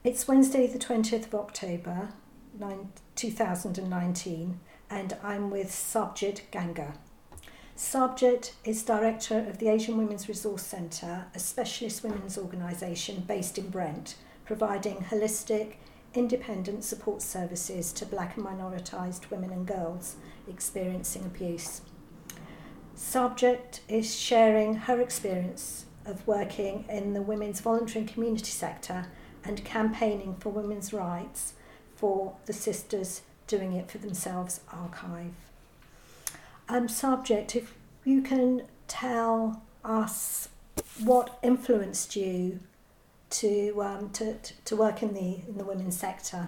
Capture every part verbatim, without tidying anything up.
It's Wednesday the twentieth of October, two thousand nineteen, and I'm with Sarbjit Ganga. Sarbjit is Director of the Asian Women's Resource Centre, a specialist women's organisation based in Brent, providing holistic, independent support services to black and minoritised women and girls experiencing abuse. Sarbjit is sharing her experience of working in the women's voluntary and community sector and campaigning for women's rights for the Sisters Doing It For Themselves archive. Um, Sarbjit, if you can tell us what influenced you to um, to, to work in the in the women's sector.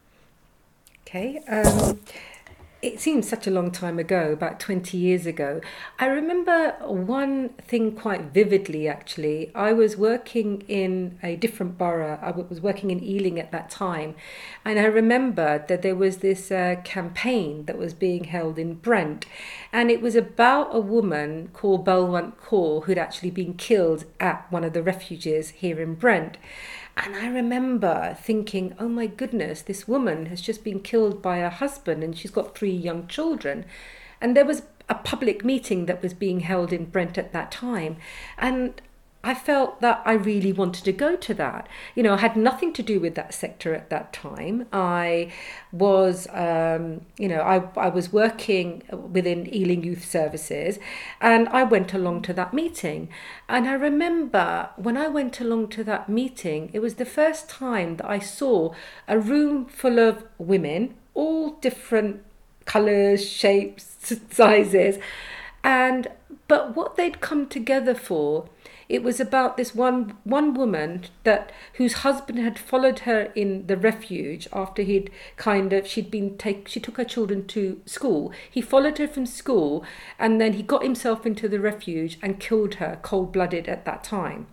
Okay. Um, it seems such a long time ago, about twenty years ago. I remember one thing quite vividly, actually. I was working in a different borough. I was working in Ealing at that time. And I remember that there was this uh, campaign that was being held in Brent. And it was about a woman called Balwant Kaur who'd actually been killed at one of the refuges here in Brent. And I remember thinking, oh my goodness, this woman has just been killed by her husband and she's got three young children. And there was a public meeting that was being held in Brent at that time. And I felt that I really wanted to go to that. You know, I had nothing to do with that sector at that time. I was, um, you know, I, I was working within Ealing Youth Services, and I went along to that meeting. And I remember when I went along to that meeting, it was the first time that I saw a room full of women, all different colours, shapes, sizes, and but what they'd come together for, it was about this one one woman that whose husband had followed her in the refuge after he'd kind of she'd been take she took her children to school. He followed her from school and then he got himself into the refuge and killed her cold-blooded at that time.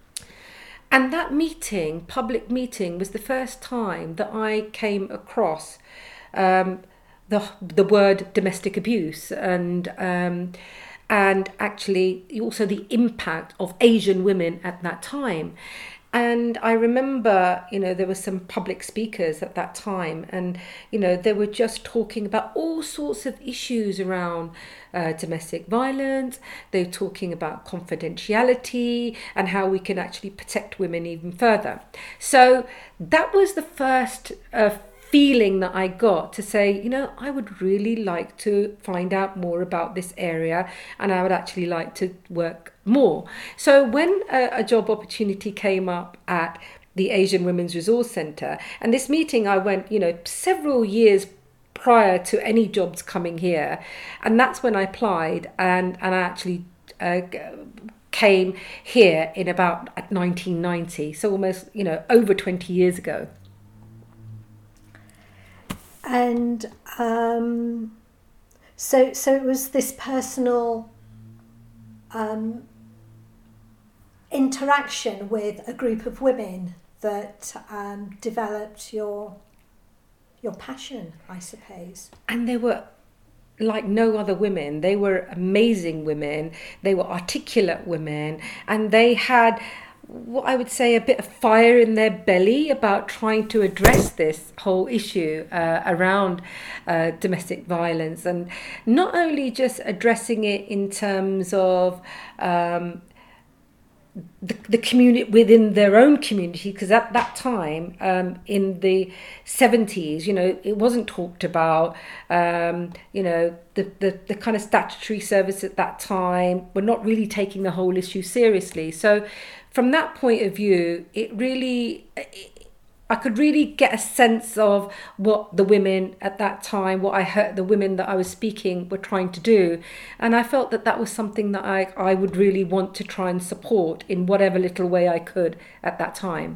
And that meeting, public meeting, was the first time that I came across um, the the word domestic abuse and. Um, and actually also the impact of Asian women at that time. And I remember, you know, there were some public speakers at that time and, you know, they were just talking about all sorts of issues around uh, domestic violence. They were talking about confidentiality and how we can actually protect women even further. So that was the first uh, feeling that I got to say, you know, I would really like to find out more about this area and I would actually like to work more. So when a, a job opportunity came up at the Asian Women's Resource Centre, and this meeting I went, you know, several years prior to any jobs coming here, and that's when I applied and, and I actually uh, came here in about nineteen ninety, so almost, you know, over twenty years ago. And um, so, so it was this personal um, interaction with a group of women that um, developed your your passion, I suppose. And they were like no other women. They were amazing women. They were articulate women, and they had, what I would say, a bit of fire in their belly about trying to address this whole issue uh, around uh, domestic violence, and not only just addressing it in terms of um, the, the community within their own community, because at that time um, in the seventies, you know, it wasn't talked about. Um, you know, the, the the kind of statutory service at that time were not really taking the whole issue seriously. So from that point of view, it really, I could really get a sense of what the women at that time, what I heard the women that I was speaking were trying to do. And I felt that that was something that I, I would really want to try and support in whatever little way I could at that time.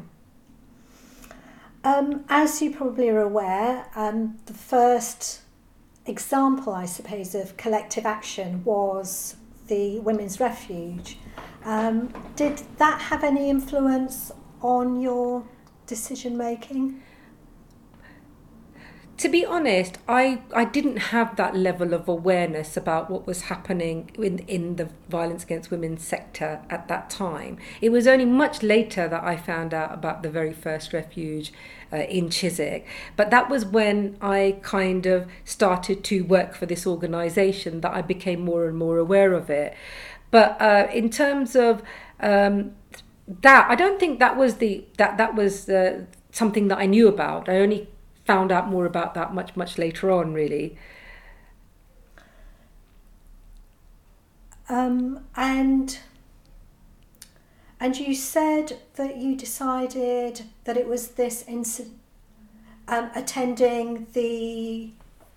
Um, as you probably are aware, um, the first example, I suppose, of collective action was the Women's Refuge. Um, did that have any influence on your decision making? To be honest, I, I didn't have that level of awareness about what was happening in, in the violence against women sector at that time. It was only much later that I found out about the very first refuge uh, in Chiswick. But that was when I kind of started to work for this organisation that I became more and more aware of it. But uh, in terms of um, that, I don't think that was the that that was uh, something that I knew about. I only found out more about that much, much later on, really. Um, and and you said that you decided that it was this incident, um, attending the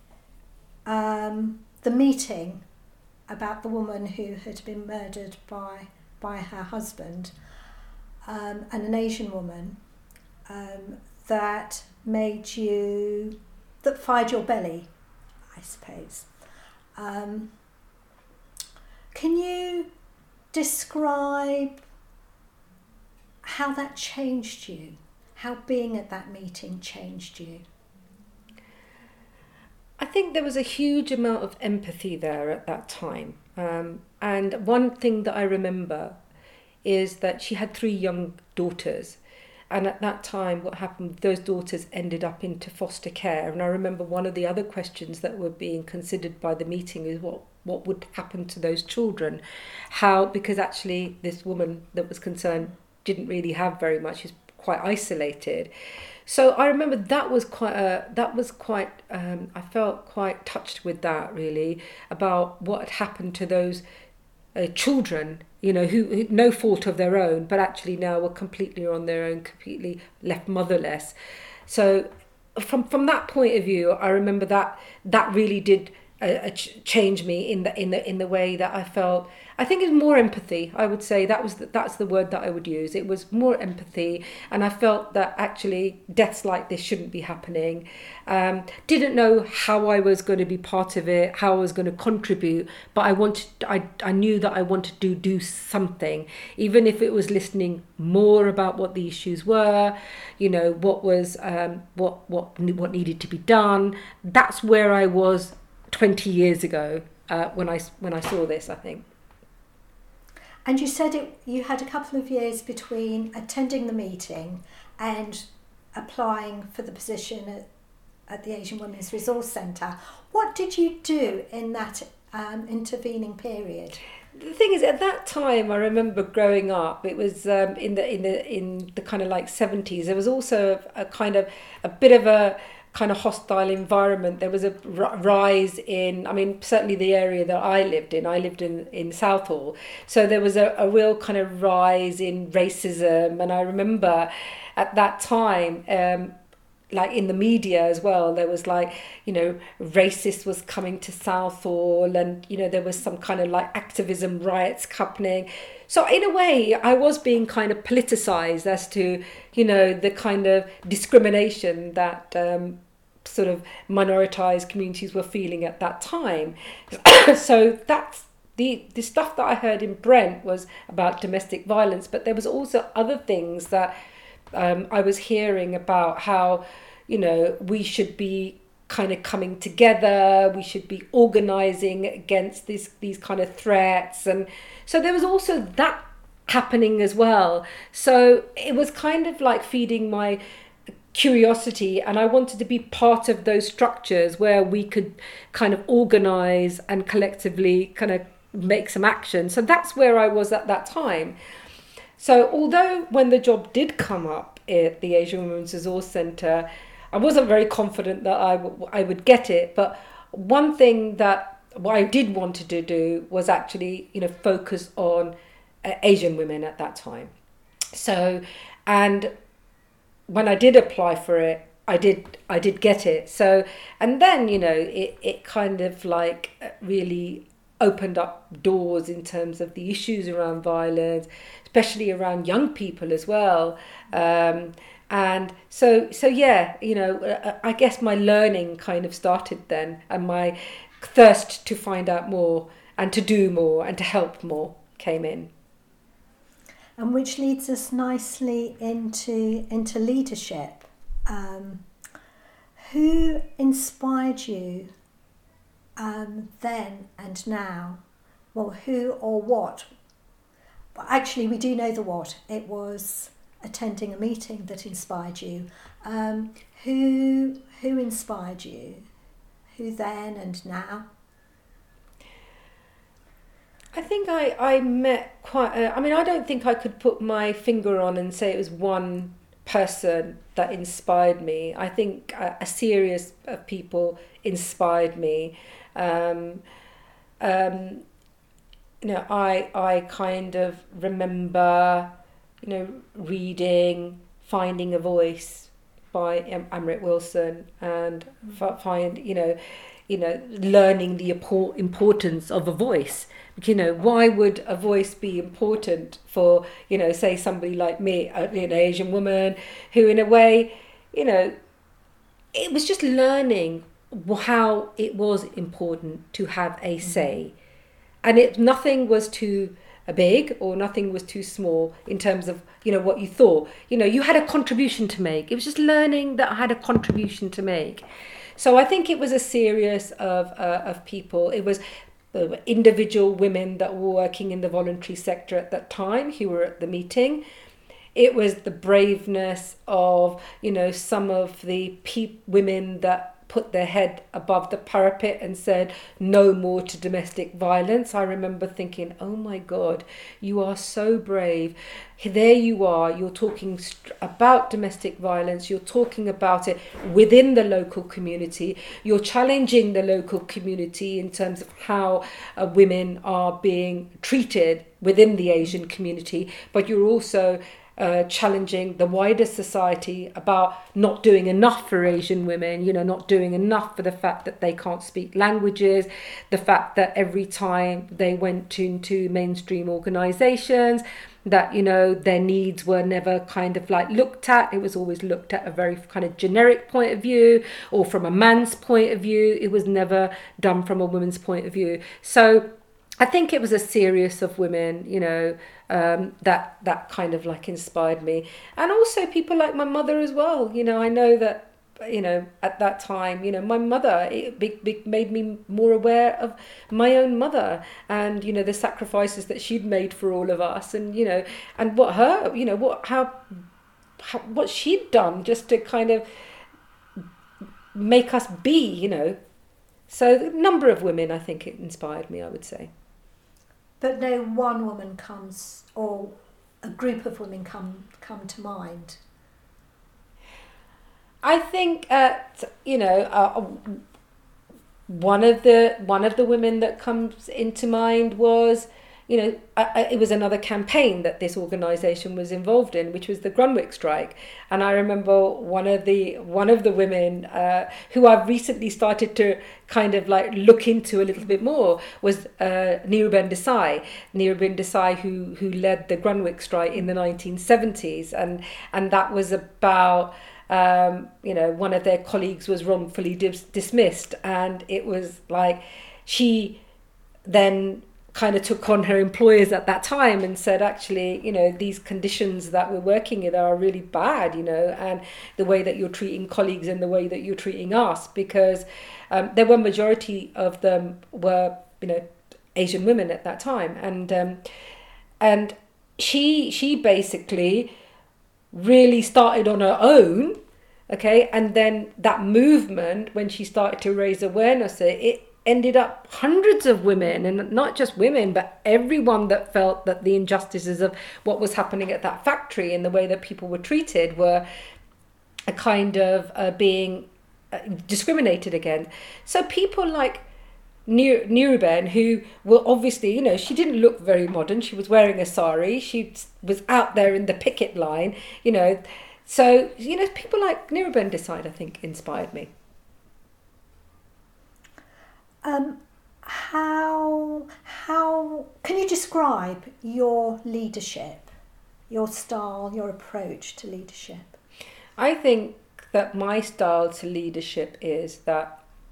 um, the meeting about the woman who had been murdered by by her husband, um, and an Asian woman, um, that made you, that fired your belly, I suppose. Um, can you describe how that changed you? How being at that meeting changed you? I think there was a huge amount of empathy there at that time. Um, and one thing that I remember is that she had three young daughters. And at that time, what happened, those daughters ended up into foster care. And I remember one of the other questions that were being considered by the meeting is what, what would happen to those children? How, because actually this woman that was concerned didn't really have very much, she's quite isolated. So I remember that was quite a, that was quite, um, I felt quite touched with that really, about what had happened to those uh, children, you know, who, who no fault of their own, but actually now were completely on their own, completely left motherless. So from from that point of view, I remember that that really did uh, ch- change me in the in the in the way that I felt. I think it was more empathy. I would say that was the, that's the word that I would use. It was more empathy, and I felt that actually deaths like this shouldn't be happening. Um, didn't know how I was going to be part of it, how I was going to contribute, but I wanted. I I knew that I wanted to do something, even if it was listening more about what the issues were, you know, what was um, what what what needed to be done. That's where I was twenty years ago uh, when I when I saw this, I think. And you said it, you had a couple of years between attending the meeting and applying for the position at, at the Asian Women's Resource Centre. What did you do in that um, intervening period? The thing is, at that time, I remember growing up. It was um, in the in the in the kind of like seventies. There was also a, a kind of a bit of a kind of hostile environment. There was a r- rise in, I mean, certainly the area that I lived in, I lived in, in Southall. So there was a, a real kind of rise in racism. And I remember at that time, um, like in the media as well, there was like, you know, racist was coming to Southall, and, you know, there was some kind of like activism riots happening. So in a way, I was being kind of politicized as to, you know, the kind of discrimination that um, sort of minoritized communities were feeling at that time. So that's the the stuff that I heard in Brent was about domestic violence, but there was also other things that um, I was hearing about how, you know, we should be kind of coming together, we should be organizing against these these kind of threats. And so there was also that happening as well. So it was kind of like feeding my curiosity, and I wanted to be part of those structures where we could kind of organize and collectively kind of make some action. So that's where I was at that time. So although when the job did come up at the Asian Women's Resource Centre, I wasn't very confident that I, w- I would get it, but one thing that what I did want to do was actually, you know, focus on uh, Asian women at that time. So, and when I did apply for it, I did I did get it. So, and then, you know, it, it kind of like really opened up doors in terms of the issues around violence, especially around young people as well. Um, and so, so yeah, you know, I guess my learning kind of started then, and my thirst to find out more and to do more and to help more came in. And which leads us nicely into into leadership. Um, who inspired you um, then and now? Well, who or what? Well, actually, we do know the what. It was attending a meeting that inspired you. Um, who who inspired you? Who then and now? I think I, I met quite, a, I mean, I don't think I could put my finger on and say it was one person that inspired me. I think a, a series of people inspired me. Um, um, you know, I, I kind of remember, you know, reading Finding a Voice by Amrit Wilson and f- find, you know, you know, learning the importance of a voice. You know, why would a voice be important for, you know, say somebody like me, an Asian woman, who in a way, you know, it was just learning how it was important to have a say. And it nothing was too big or nothing was too small in terms of, you know, what you thought. You know, you had a contribution to make. It was just learning that I had a contribution to make. So I think it was a series of uh, of people. It was uh, individual women that were working in the voluntary sector at that time who were at the meeting. It was the braveness of, you know, some of the pe- women that put their head above the parapet and said no more to domestic violence. I remember thinking, oh my God, you are so brave. There you are, you're talking about domestic violence, you're talking about it within the local community, you're challenging the local community in terms of how uh, women are being treated within the Asian community, but you're also Uh, challenging the wider society about not doing enough for Asian women, you know, not doing enough for the fact that they can't speak languages, the fact that every time they went into mainstream organisations, that, you know, their needs were never kind of like looked at. It was always looked at a very kind of generic point of view, or from a man's point of view. It was never done from a woman's point of view. So I think it was a series of women, you know, um, that that kind of like inspired me. And also people like my mother as well. You know, I know that, you know, at that time, you know, my mother, it big, big made me more aware of my own mother and, you know, the sacrifices that she'd made for all of us, and, you know, and what her, you know, what, how, how what she'd done just to kind of make us be, you know. So a number of women, I think it inspired me, I would say. But no one woman comes, or a group of women come come to mind. I think, uh, you know, uh, one of the one of the women that comes into mind was, you know, uh, it was another campaign that this organisation was involved in, which was the Grunwick strike. And I remember one of the one of the women uh, who I've recently started to kind of like look into a little bit more was uh, Niruben Desai. Niruben Desai, who who led the Grunwick strike in the nineteen seventies, and and that was about. Um, you know, one of their colleagues was wrongfully dis- dismissed, and it was like she then kind of took on her employers at that time and said, actually, you know, these conditions that we're working in are really bad, you know, and the way that you're treating colleagues and the way that you're treating us, because um, there were majority of them were, you know, Asian women at that time, and um, and she she basically really started on her own, okay, and then that movement, when she started to raise awareness, it ended up hundreds of women, and not just women, but everyone that felt that the injustices of what was happening at that factory and the way that people were treated were a kind of uh, being uh, discriminated against. So people like Niruben, who were obviously, you know, she didn't look very modern. She was wearing a sari. She was out there in the picket line, you know. So, you know, people like Niruben Desai, I think, inspired me. Um, how how can you describe your leadership, your style, your approach to leadership? I think that my style to leadership is that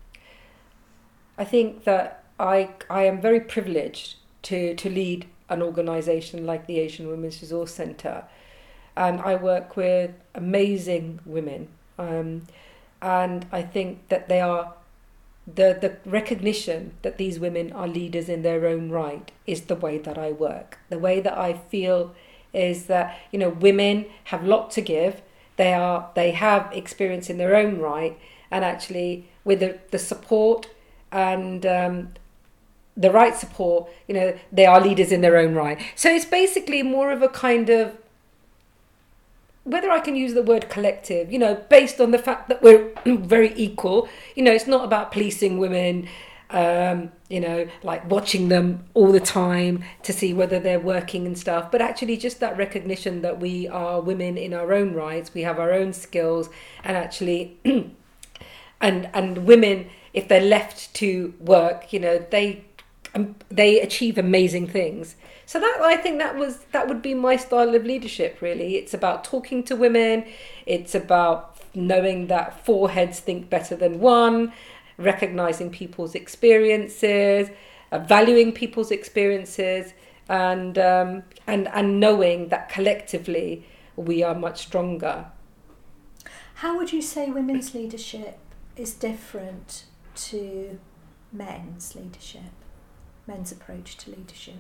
I think that I I am very privileged to, to lead an organisation like the Asian Women's Resource Centre, and I work with amazing women. Um, And I think that they are the the recognition that these women are leaders in their own right is the way that I work. The way that I feel is that, you know, women have a lot to give. They are they have experience in their own right, and actually with the, the support and um, the right support, you know, they are leaders in their own right. So it's basically more of a kind of, whether I can use the word collective, you know, based on the fact that we're very equal. You know, it's not about policing women, um, you know, like watching them all the time to see whether they're working and stuff, but actually just that recognition that we are women in our own rights, we have our own skills, and actually, and and women, if they're left to work, you know, they um, they achieve amazing things. So that, I think that was that would be my style of leadership, really. It's about talking to women. It's about knowing that four heads think better than one, recognizing people's experiences, uh, valuing people's experiences, and um, and and knowing that collectively we are much stronger. How would you say women's leadership is different to men's leadership, men's approach to leadership?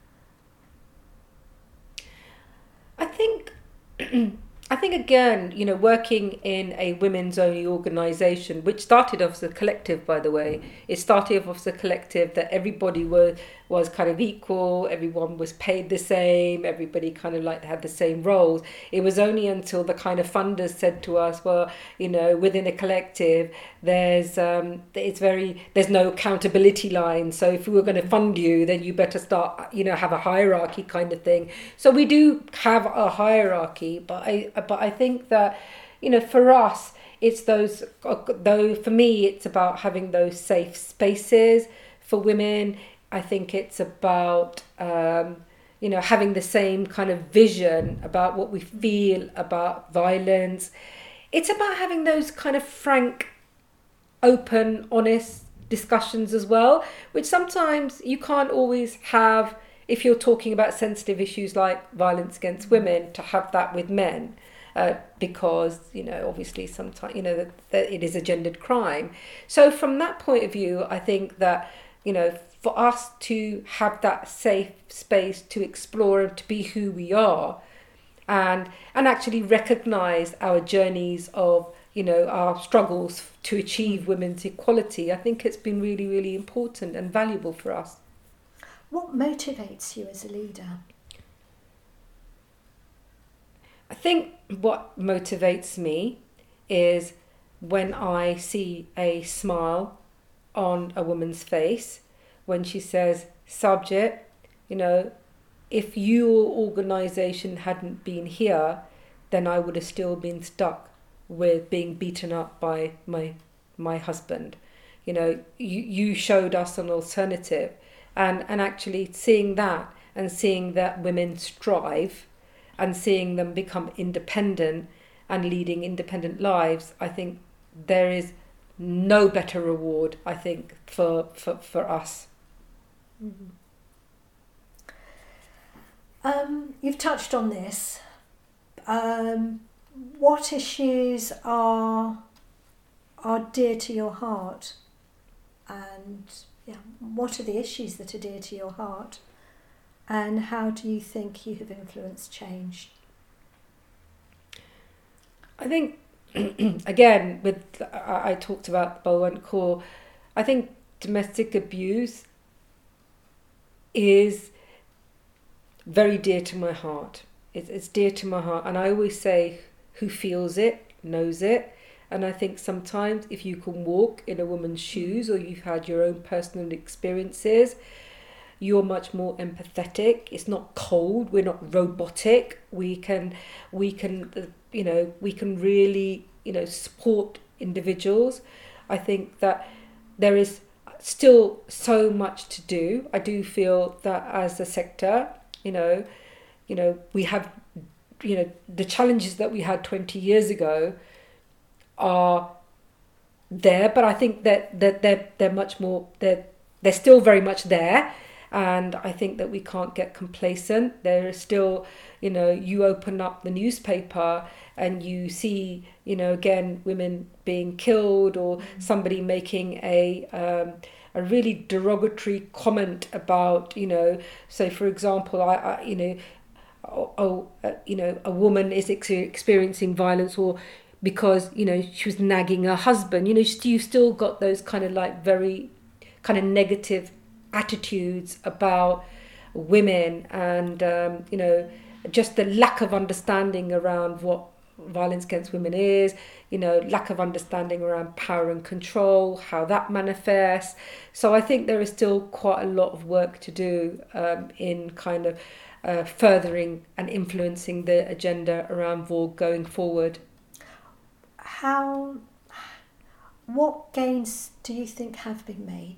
I think, I think again, you know, working in a women's only organisation, which started off as a collective, by the way, it started off as a collective that everybody was was kind of equal, everyone was paid the same, everybody kind of like had the same roles. It was only until the kind of funders said to us, well, you know, within a collective, there's um, it's very there's no accountability line. So if we were going to fund you, then you better start, you know, have a hierarchy kind of thing. So we do have a hierarchy, but I but I think that, you know, for us, it's those, though for me, it's about having those safe spaces for women. I think it's about, um, you know, having the same kind of vision about what we feel about violence. It's about having those kind of frank, open, honest discussions as well, which sometimes you can't always have if you're talking about sensitive issues like violence against women, to have that with men. Uh, because, you know, obviously sometimes, you know, that, that it is a gendered crime. So from that point of view, I think that, you know, for us to have that safe space to explore and to be who we are, and and actually recognise our journeys of, you know, our struggles to achieve women's equality, I think it's been really, really important and valuable for us. What motivates you as a leader? I think what motivates me is when I see a smile on a woman's face, when she says, Sabjit, you know, if your organisation hadn't been here, then I would have still been stuck with being beaten up by my my husband. You know, you, you showed us an alternative. And, and actually seeing that, and seeing that women strive, and seeing them become independent and leading independent lives, I think there is no better reward, I think, for for, for us. Mm-hmm. Um, you've touched on this. Um, what issues are are dear to your heart, and yeah, what are the issues that are dear to your heart, and how do you think you have influenced change? I think, again, with I, I talked about Balwant Kaur, I think domestic abuse is very dear to my heart. It's, it's dear to my heart, and I always say, who feels it knows it. And I think sometimes if you can walk in a woman's shoes, or you've had your own personal experiences, you're much more empathetic. It's not cold. We're not robotic. We can, we can, you know, we can really, you know, support individuals. I think that there is still so much to do. I do feel that as a sector, you know, you know, we have, you know, the challenges that we had twenty years ago are there, but I think that that they're they're much more they're they're still very much there, And I think that we can't get complacent. There is still, you know, you open up the newspaper and you see, you know, again, women being killed, or somebody making a um, a really derogatory comment about, you know, so for example, I, I you know, oh, oh uh, you know, a woman is ex- experiencing violence, or because, you know, she was nagging her husband. You know, you still got those kind of like very kind of negative attitudes about women, and um, you know, just the lack of understanding around what violence against women is, you know, lack of understanding around power and control, how that manifests. So I think there is still quite a lot of work to do um, in kind of uh, furthering and influencing the agenda around Vogue going forward. How, what gains do you think have been made?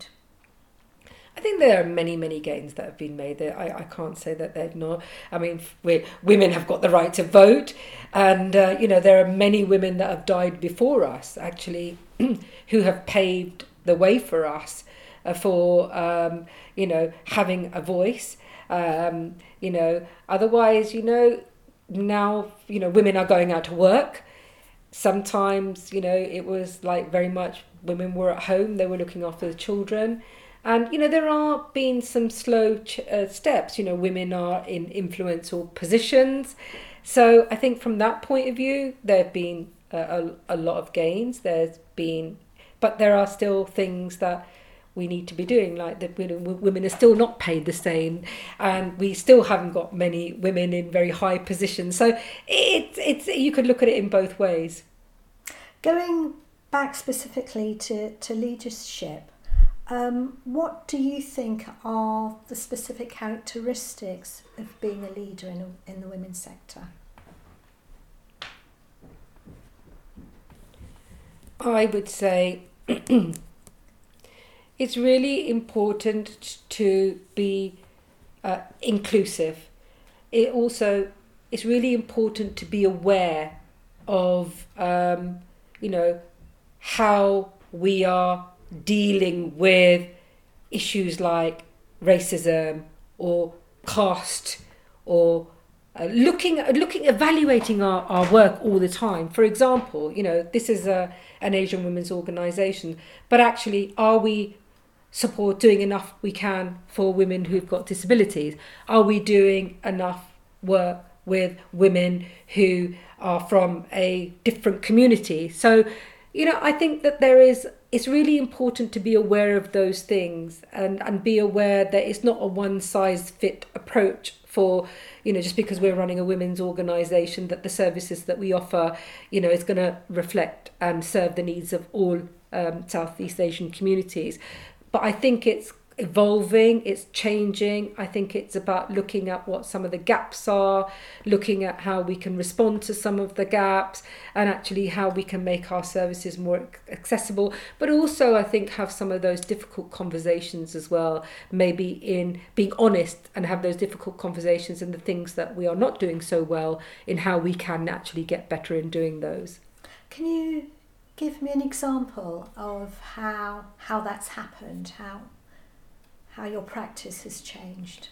I think there are many, many gains that have been made. I, I can't say that they've not. I mean, we women have got the right to vote, and uh, you know, there are many women that have died before us, actually, who have paved the way for us uh, for um, you know, having a voice. Um, you know, otherwise, you know, now, you know, women are going out to work. Sometimes, you know, it was like very much women were at home, they were looking after the children. And, you know, there are been some slow ch- uh, steps. You know, women are in influential positions. So I think from that point of view, there have been a, a, a lot of gains. There's been, but there are still things that we need to be doing, like that women are still not paid the same, and we still haven't got many women in very high positions. So it's it's you could look at it in both ways. Going back specifically to, to leadership, Um, what do you think are the specific characteristics of being a leader in, a, in the women's sector? I would say it's really important to be uh, inclusive. It also, it's really important to be aware of, um, you know, how we are dealing with issues like racism or caste, or uh, looking looking evaluating our, our work all the time. For example, you know, this is a an Asian women's organisation, but actually, are we support doing enough we can for women who've got disabilities? Are we doing enough work with women who are from a different community? So, you know, I think that there is, it's really important to be aware of those things, and, and be aware that it's not a one size fit approach for, you know, just because we're running a women's organisation, that the services that we offer, you know, is going to reflect and serve the needs of all um, Southeast Asian communities. But I think it's evolving, it's changing. I think it's about looking at what some of the gaps are, looking at how we can respond to some of the gaps, and actually how we can make our services more accessible, but also I think have some of those difficult conversations as well, maybe in being honest and have those difficult conversations and the things that we are not doing so well, in how we can actually get better in doing those. Can you give me an example of how how that's happened, how how your practice has changed?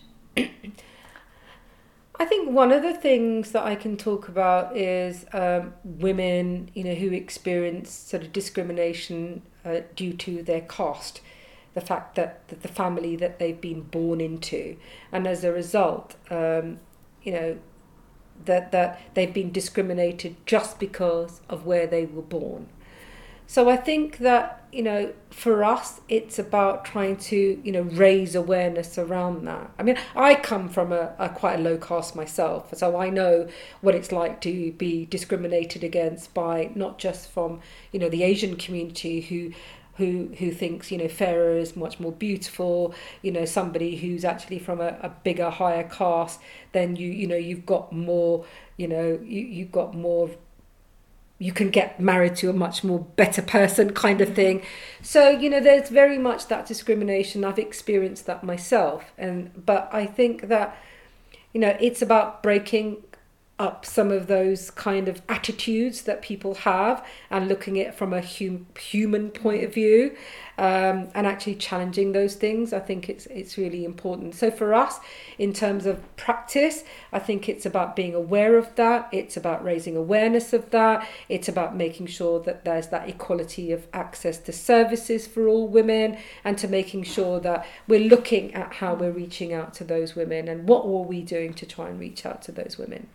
I think one of the things that I can talk about is um, women, you know, who experience sort of discrimination uh, due to their caste, the fact that, that the family that they've been born into, and as a result, um, you know, that that they've been discriminated just because of where they were born. So I think that, you know, for us, it's about trying to, you know, raise awareness around that. I mean, I come from a, a quite a low caste myself, so I know what it's like to be discriminated against by not just from, you know, the Asian community who who who thinks, you know, fairer is much more beautiful, you know, somebody who's actually from a, a bigger, higher caste, then you, you know, you've got more, you know, you, you've got more, you can get married to a much more better person kind of thing. So, you know, there's very much that discrimination. I've experienced that myself. And but I think that, you know, it's about breaking up some of those kind of attitudes that people have and looking at it from a hum, human point of view, um, and actually challenging those things. I think it's it's really important. So for us, in terms of practice, I think it's about being aware of that. It's about raising awareness of that. It's about making sure that there's that equality of access to services for all women, and to making sure that we're looking at how we're reaching out to those women and what are we doing to try and reach out to those women.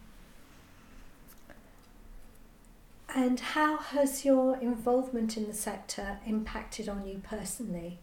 And how has your involvement in the sector impacted on you personally?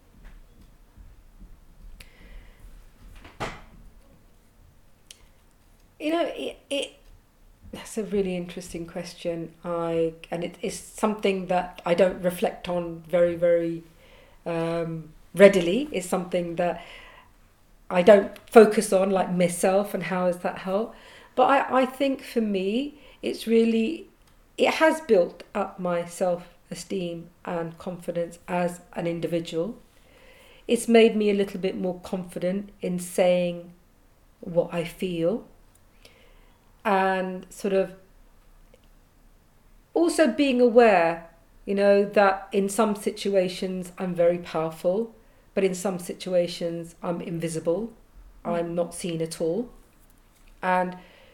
You know, it, it that's a really interesting question. I and it is something that I don't reflect on very, very um, readily. It's something that I don't focus on, like myself and how has that helped. But I, I think for me, it's really, it has built up my self-esteem and confidence as an individual. It's made me a little bit more confident in saying what I feel, and sort of also being aware, you know, that in some situations I'm very powerful, but in some situations I'm invisible. I'm not seen at all. And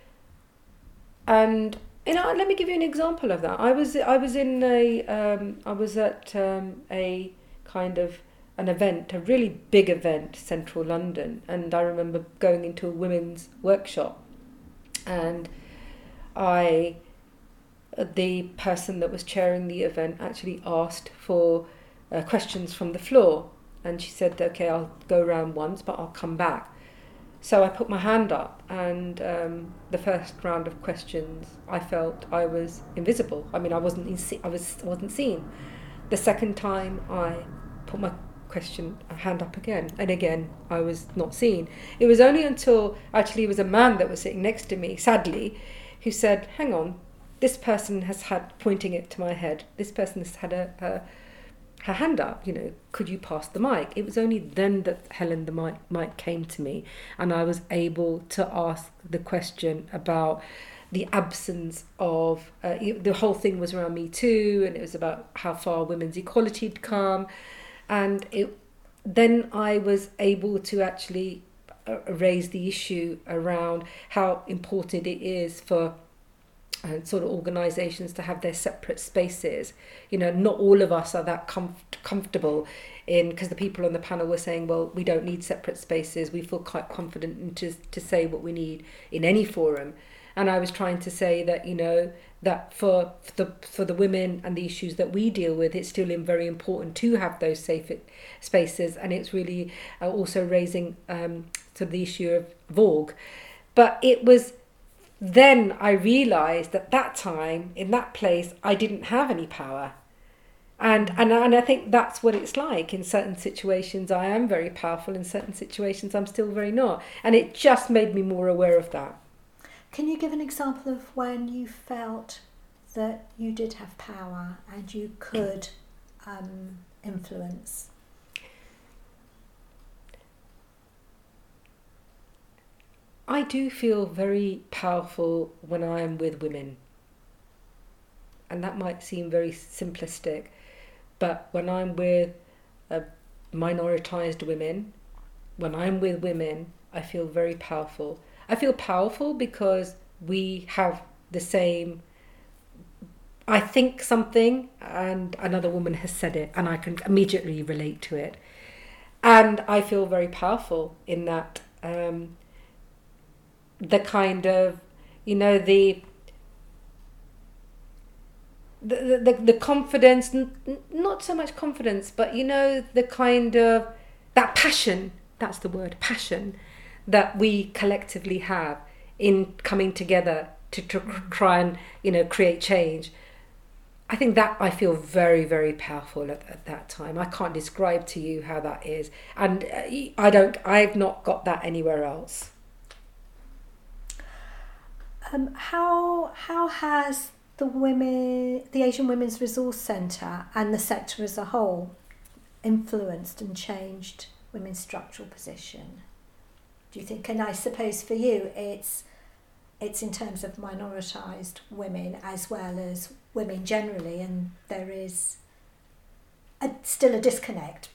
and you know, let me give you an example of that. I was I was in a um, I was at um, a kind of an event, a really big event, central London, and I remember going into a women's workshop, and I, the person that was chairing the event actually asked for uh, questions from the floor, and she said, "Okay, I'll go around once, but I'll come back." So I put my hand up, and um, the first round of questions, I felt I was invisible. I mean, I wasn't in, I was wasn't seen. The second time, I put my question hand up again, and again I was not seen. It was only until actually it was a man that was sitting next to me, sadly, who said, "Hang on, this person has had," pointing it to my head, "this person has had a." a her hand up, you know, "Could you pass the mic?" It was only then that Helen the mic, mic came to me, and I was able to ask the question about the absence of, uh, the whole thing was around Me Too, and it was about how far women's equality had come, and it, then I was able to actually uh, raise the issue around how important it is for and sort of organisations to have their separate spaces. You know, not all of us are that comf- comfortable in, because the people on the panel were saying, well, we don't need separate spaces. We feel quite confident in to, to say what we need in any forum. And I was trying to say that, you know, that for, for the for the women and the issues that we deal with, it's still very important to have those safe spaces. And it's really uh, also raising um, sort of the issue of Vogue. But it was... Then I realised at that time, in that place, I didn't have any power. And, and and I think that's what it's like. In certain situations, I am very powerful. In certain situations, I'm still very not. And it just made me more aware of that. Can you give an example of when you felt that you did have power and you could um, influence? I do feel very powerful when I am with women. And that might seem very simplistic, but when I'm with uh, minoritized women, when I'm with women, I feel very powerful. I feel powerful because we have the same, I think something and another woman has said it and I can immediately relate to it. And I feel very powerful in that um, the kind of, you know, the the the, the confidence, n- not so much confidence, but, you know, the kind of, that passion, that's the word, passion, that we collectively have in coming together to, to try and, you know, create change. I think that I feel very, very powerful at, at that time. I can't describe to you how that is. And I don't, I've not got that anywhere else. Um, how how has the women, the Asian Women's Resource Centre and the sector as a whole influenced and changed women's structural position? Do you think? And I suppose for you, it's it's in terms of minoritised women as well as women generally, and there is a, still a disconnect.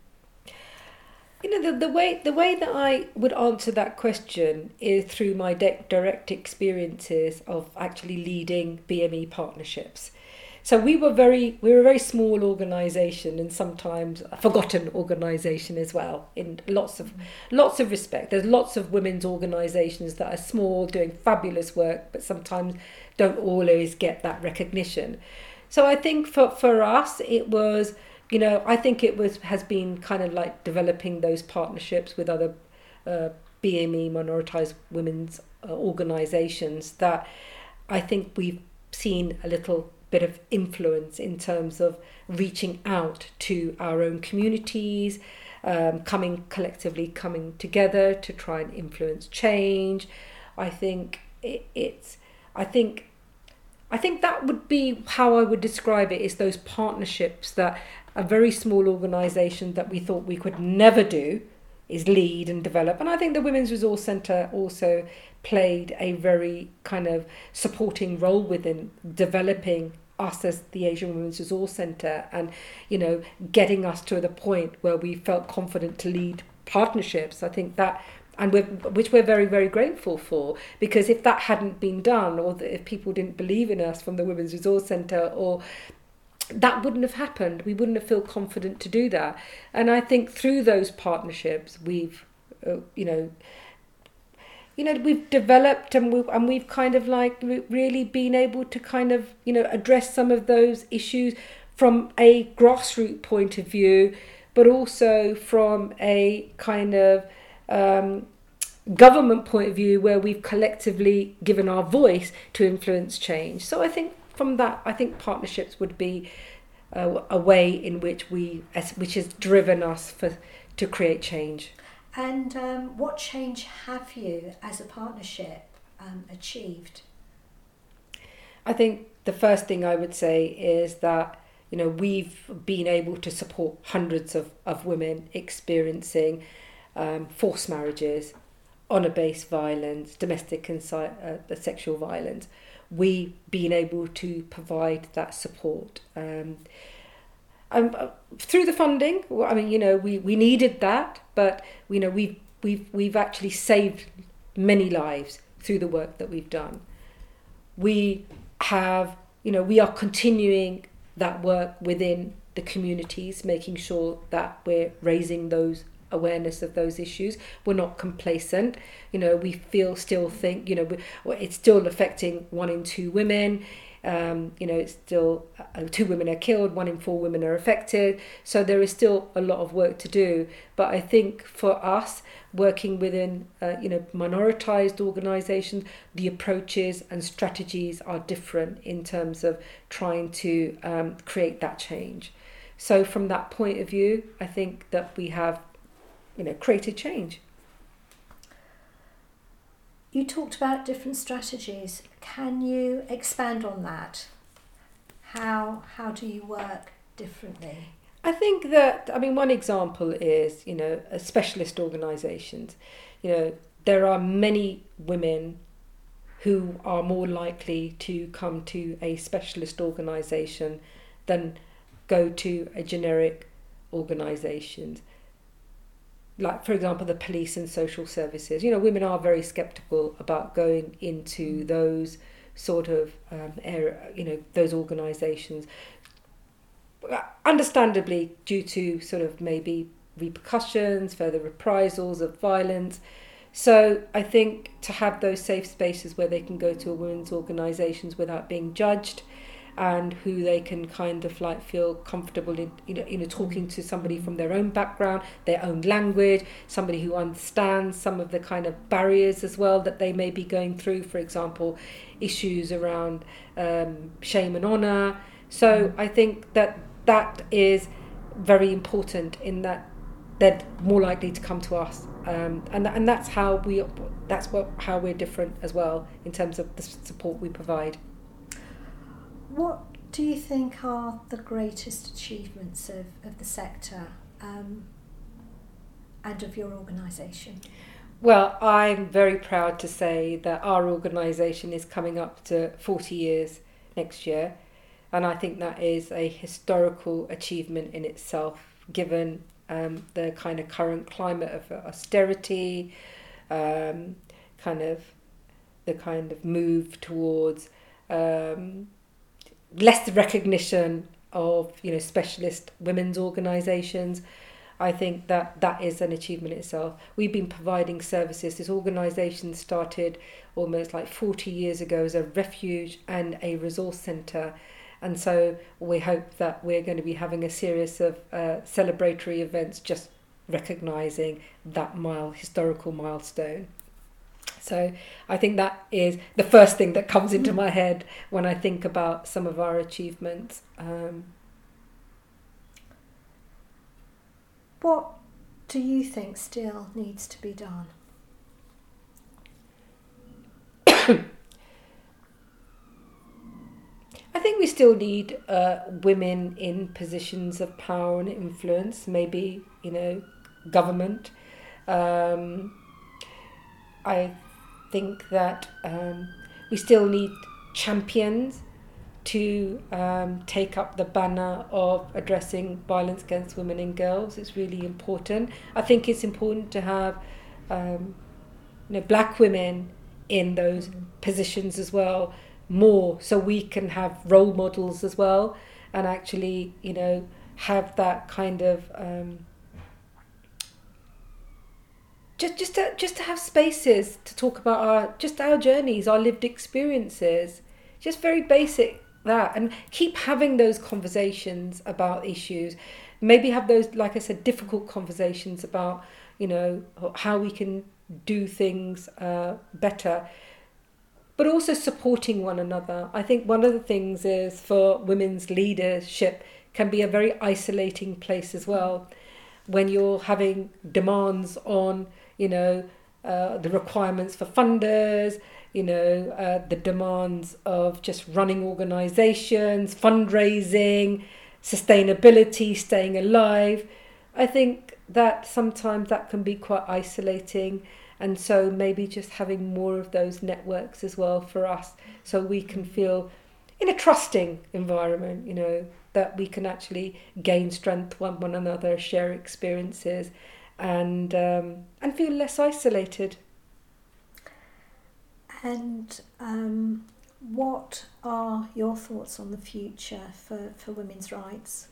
You know, the, the way the way that I would answer that question is through my de- direct experiences of actually leading B M E partnerships. So we were very we were a very small organisation, and sometimes a forgotten organisation as well, in lots of lots of respect. There's lots of women's organisations that are small, doing fabulous work, but sometimes don't always get that recognition. So I think for, for us it was, you know, I think it was has been kind of like developing those partnerships with other uh, B M E minoritised women's uh, organisations that I think we've seen a little bit of influence in terms of reaching out to our own communities, um, coming collectively, coming together to try and influence change. I think it, it's, I think, I think that would be how I would describe it, is those partnerships that a very small organisation that we thought we could never do is lead and develop. And I think the Women's Resource Centre also played a very kind of supporting role within developing us as the Asian Women's Resource Centre, and, you know, getting us to the point where we felt confident to lead partnerships. I think that, and we're, which we're very, very grateful for, because if that hadn't been done, or if people didn't believe in us from the Women's Resource Centre, or that wouldn't have happened. We wouldn't have felt confident to do that. And I think through those partnerships, we've, uh, you know, you know, we've developed and we've, and we've kind of like really been able to kind of, you know, address some of those issues from a grassroots point of view, but also from a kind of um, government point of view, where we've collectively given our voice to influence change. So I think from that, I think partnerships would be a, a way in which we, as, which has driven us for to create change. And um, what change have you, as a partnership, um, achieved? I think the first thing I would say is that, you know, we've been able to support hundreds of, of women experiencing um, forced marriages, honour-based violence, domestic and uh, sexual violence. We've been able to provide that support. Um, Um, through the funding, I mean, you know, we, we needed that, but, you know, we've, we've, we've actually saved many lives through the work that we've done. We have, you know, we are continuing that work within the communities, making sure that we're raising those awareness of those issues. We're not complacent. You know, we feel, still think, you know, it's still affecting one in two women. Um, you know, it's still uh, two women are killed, one in four women are affected. So there is still a lot of work to do. But I think for us, working within, uh, you know, minoritized organizations, the approaches and strategies are different in terms of trying to um, create that change. So from that point of view, I think that we have, you know, created change. You talked about different strategies. Can you expand on that? How how do you work differently? I think that, I mean, one example is, you know, specialist organisations. You know, there are many women who are more likely to come to a specialist organisation than go to a generic organisation. Like, for example, the police and social services. You know, women are very sceptical about going into those sort of um, area, you know, those organisations, understandably due to sort of maybe repercussions, further reprisals of violence. So I think to have those safe spaces where they can go to a women's organisations without being judged, and who they can kind of like feel comfortable in, you know, you know, talking to somebody from their own background, their own language, somebody who understands some of the kind of barriers as well that they may be going through, for example, issues around um, shame and honour. So I think that that is very important, in that they're more likely to come to us, um, and and that's how we that's what how we're different as well in terms of the support we provide. What do you think are the greatest achievements of, of the sector um, and of your organisation? Well, I'm very proud to say that our organisation is coming up to forty years next year, and I think that is a historical achievement in itself, given um, the kind of current climate of austerity, um, kind of the kind of move towards um, less recognition of, you know, specialist women's organisations. I think that that is an achievement itself. We've been providing services. This organisation started almost like forty years ago as a refuge and a resource centre. And so we hope that we're going to be having a series of uh, celebratory events just recognising that mile, historical milestone. So I think that is the first thing that comes into my head when I think about some of our achievements. Um, What do you think still needs to be done? I think we still need uh, women in positions of power and influence, maybe, you know, government. Um, I think that um, we still need champions to um, take up the banner of addressing violence against women and girls. It's really important. I think it's important to have um, you know, black women in those mm-hmm. positions as well, more, so we can have role models as well, and actually, you know, have that kind of um, just just to, just to have spaces to talk about our just our journeys, our lived experiences, just very basic. That, and keep having those conversations about issues, maybe have those, like I said, difficult conversations about, you know, how we can do things uh, better, but also supporting one another. I think one of the things is for women's leadership can be a very isolating place as well, when you're having demands on, you know, uh, the requirements for funders, you know, uh, the demands of just running organisations, fundraising, sustainability, staying alive. I think that sometimes that can be quite isolating, and so maybe just having more of those networks as well for us, so we can feel in a trusting environment, you know, that we can actually gain strength one one another, share experiences, and um, and feel less isolated. And um, what are your thoughts on the future for, for women's rights?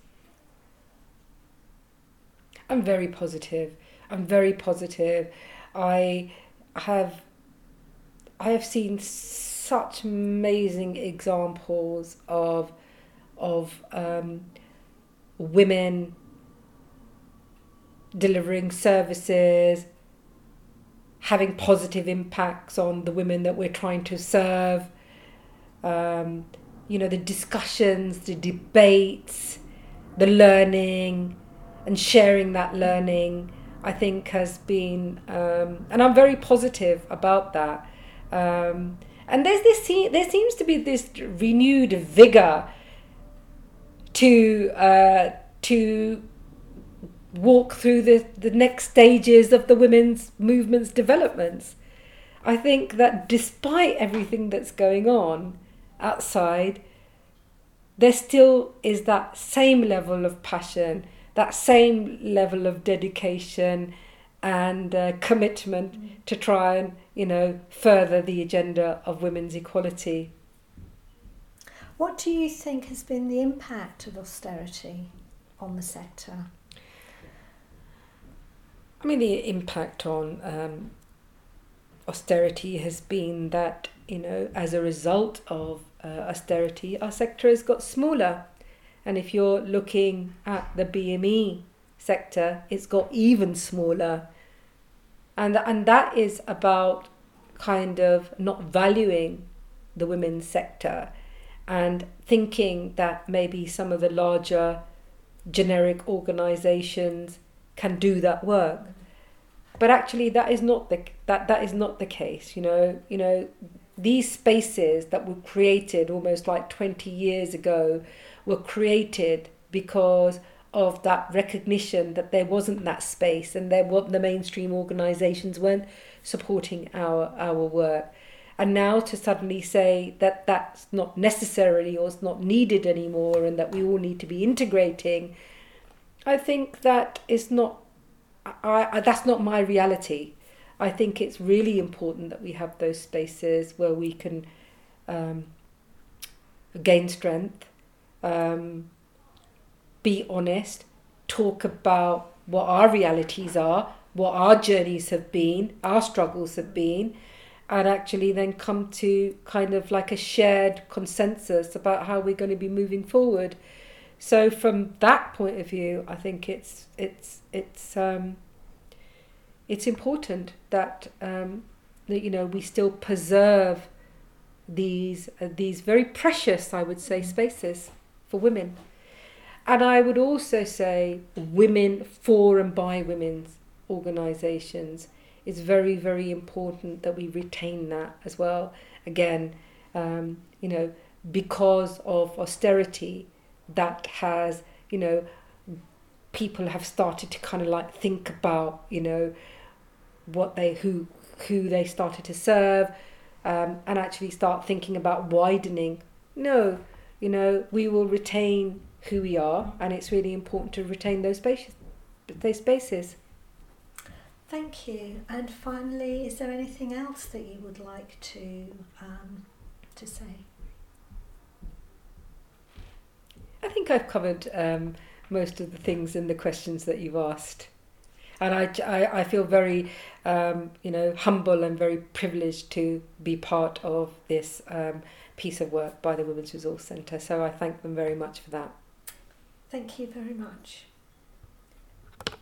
I'm very positive. I'm very positive. I have I have seen such amazing examples of of um, women delivering services, having positive impacts on the women that we're trying to serve. Um, you know, the discussions, the debates, the learning, and sharing that learning, I think has been, um, and I'm very positive about that. Um, and there's this, there seems to be this renewed vigor to uh, to walk through the, the next stages of the women's movement's developments. I think that despite everything that's going on outside, there still is that same level of passion, that same level of dedication and uh, commitment mm. to try and, you know, further the agenda of women's equality. What do you think has been the impact of austerity on the sector? I mean, the impact on um, austerity has been that, you know, as a result of uh, austerity, our sector has got smaller. And if you're looking at the B M E sector, it's got even smaller. And, and that is about kind of not valuing the women's sector and thinking that maybe some of the larger generic organisations can do that work. But actually that is not the that, that is not the case, you know. You know, these spaces that were created almost like twenty years ago were created because of that recognition that there wasn't that space, and there were the mainstream organisations weren't supporting our our work. And now to suddenly say that that's not necessarily or it's not needed anymore, and that we all need to be integrating, I think that is not, I, I that's not my reality. I think it's really important that we have those spaces where we can um, gain strength, um, be honest, talk about what our realities are, what our journeys have been, our struggles have been, and actually then come to kind of like a shared consensus about how we're going to be moving forward. So from that point of view, I think it's it's it's um, it's important that um, that you know we still preserve these uh, these very precious, I would say, spaces for women. And I would also say women for and by women's organisations. It's very, very important that we retain that as well. Again, um, you know, because of austerity, that has, you know, people have started to kind of like think about, you know, what they, who, who they started to serve, um, and actually start thinking about widening. No, you know, we will retain who we are, and it's really important to retain those spaces. Those spaces. Thank you. And finally, is there anything else that you would like to um, to say? I think I've covered um, most of the things in the questions that you've asked, and I, I, I feel very um, you know humble and very privileged to be part of this um, piece of work by the Women's Resource Centre. So I thank them very much for that. Thank you very much.